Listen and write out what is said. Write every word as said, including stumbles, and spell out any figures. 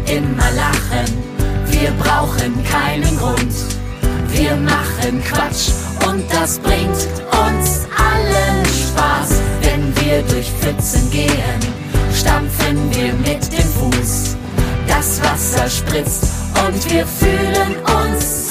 immer lachen, wir brauchen keinen Grund. Wir machen Quatsch und das bringt uns allen Spaß. Wenn wir durch Pfützen gehen, stampfen wir mit dem Fuß. Das Wasser spritzt und wir fühlen uns